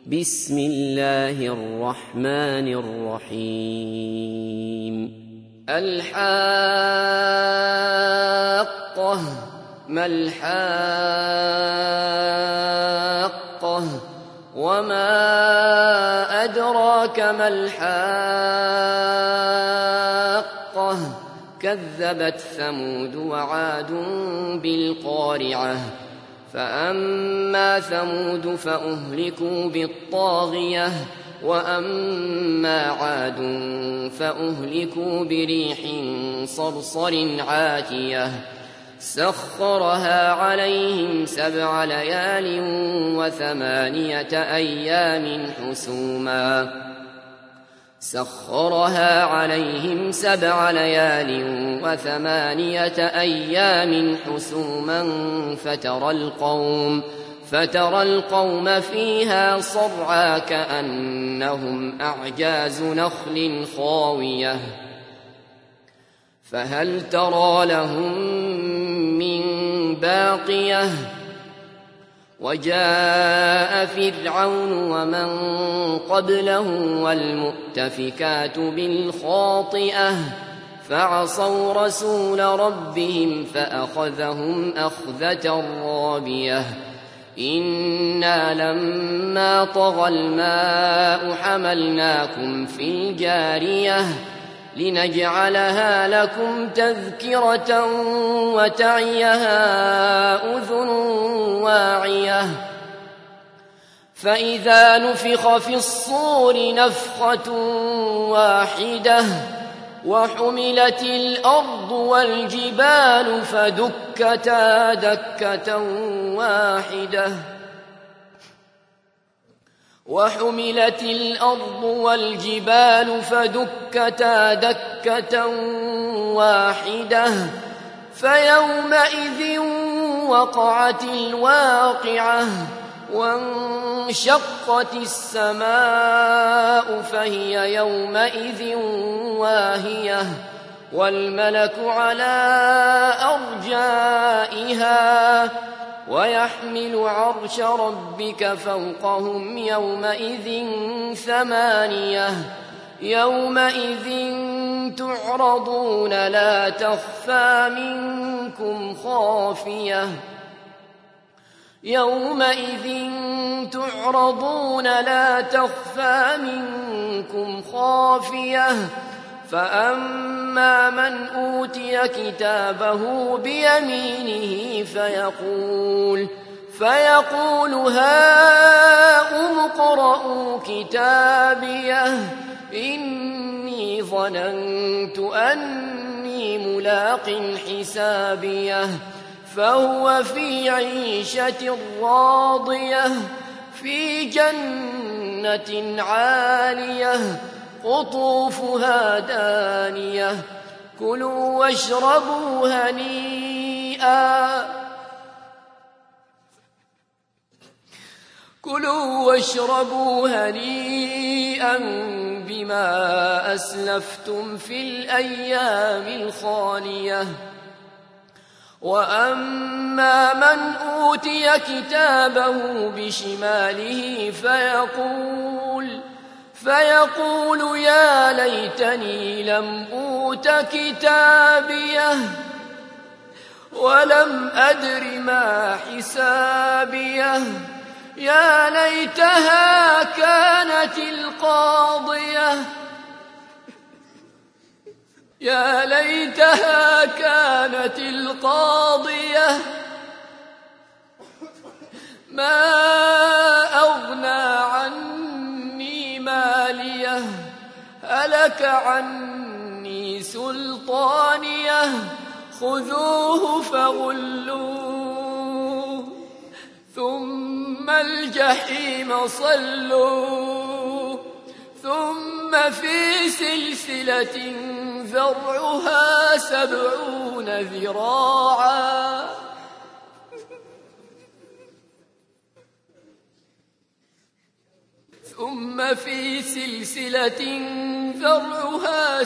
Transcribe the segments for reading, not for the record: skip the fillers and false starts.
بسم الله الرحمن الرحيم الحاقة ما الحاقة وما أدراك ما الحاقة كذبت ثمود وعاد بالقارعة فأما ثمود فأهلكوا بالطاغية وأما عاد فأهلكوا بريح صرصر عاتية سخرها عليهم 7 ليال و8 أيام حسوما فترى القوم فيها صرعى كأنهم أعجاز نخل خاوية فهل ترى لهم من باقية وجاء فرعون ومن قبله والمؤتفكات بالخاطئة فعصوا رسول ربهم فأخذهم أخذة رابية إنا لما طغى الماء حملناكم في الجارية لنجعلها لكم تذكرة وتعيها أذن واعية فإذا نفخ في الصور نفخة واحدة وحملت الأرض والجبال فدكتا دكة واحدة فيومئذ وقعت الواقعة وانشقت السماء فهي يومئذ واهية والملك على أرجائها ويحمل عرش ربك فوقهم يومئذ 8 يومئذ تعرضون لا تخفى منكم خافية فأما من أوتي كتابه بيمينه فيقول هاؤم اقرءوا كتابيه إني ظننت أني ملاق حسابيه فهو في عيشة راضية في جنة عالية قطوفها دانية كلوا واشربوا هنيئا بما أسلفتم في الأيام الخالية وأما من أوتي كتابه بشماله فيقول يا ليتني لم أوت كتابيه ولم أدر ما حسابيه يا ليتها كانت القاضية ما أغنى عني ماليه هلك عني سلطانيه خذوه فغلوه ثم الجحيم صلوه ثم في سلسلة ذرعها 70 ذراعا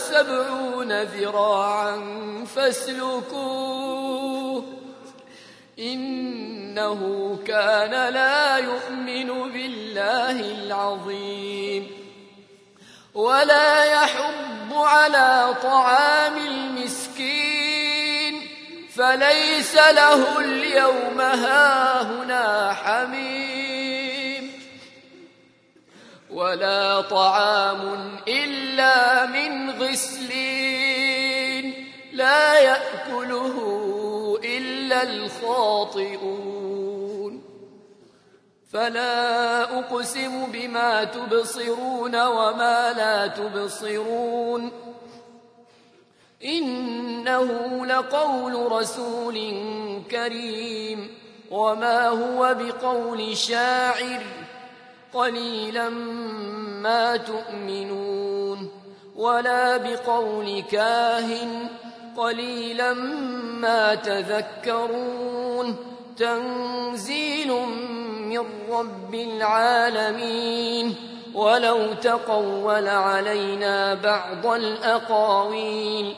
فاسلكوه إنه كان لا يؤمن بالله العظيم ولا يحض على طعام المسكين فليس له اليوم هاهنا حميم ولا طعام إلا من غسلين لا يأكله إلا الخاطئون فلا أقسم بما تبصرون وما لا تبصرون إنه لقول رسول كريم وما هو بقول شاعر قليلا ما تؤمنون ولا بقول كاهن قليلا ما تذكرون تنزيل من رب العالمين ولو تقول علينا بعض الأقاويل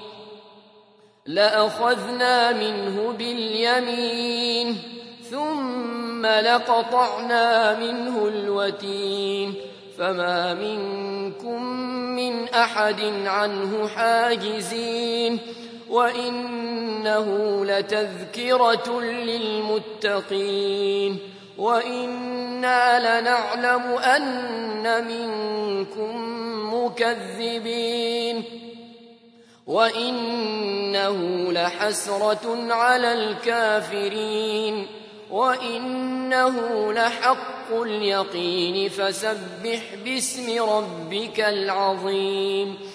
لأخذنا منه باليمين ثم لقطعنا منه الوتين فما منكم من أحد عنه حاجزين وإنه لتذكرة للمتقين وإنا لنعلم أن منكم مكذبين وإنه لحسرة على الكافرين وإنه لحق اليقين فسبح باسم ربك العظيم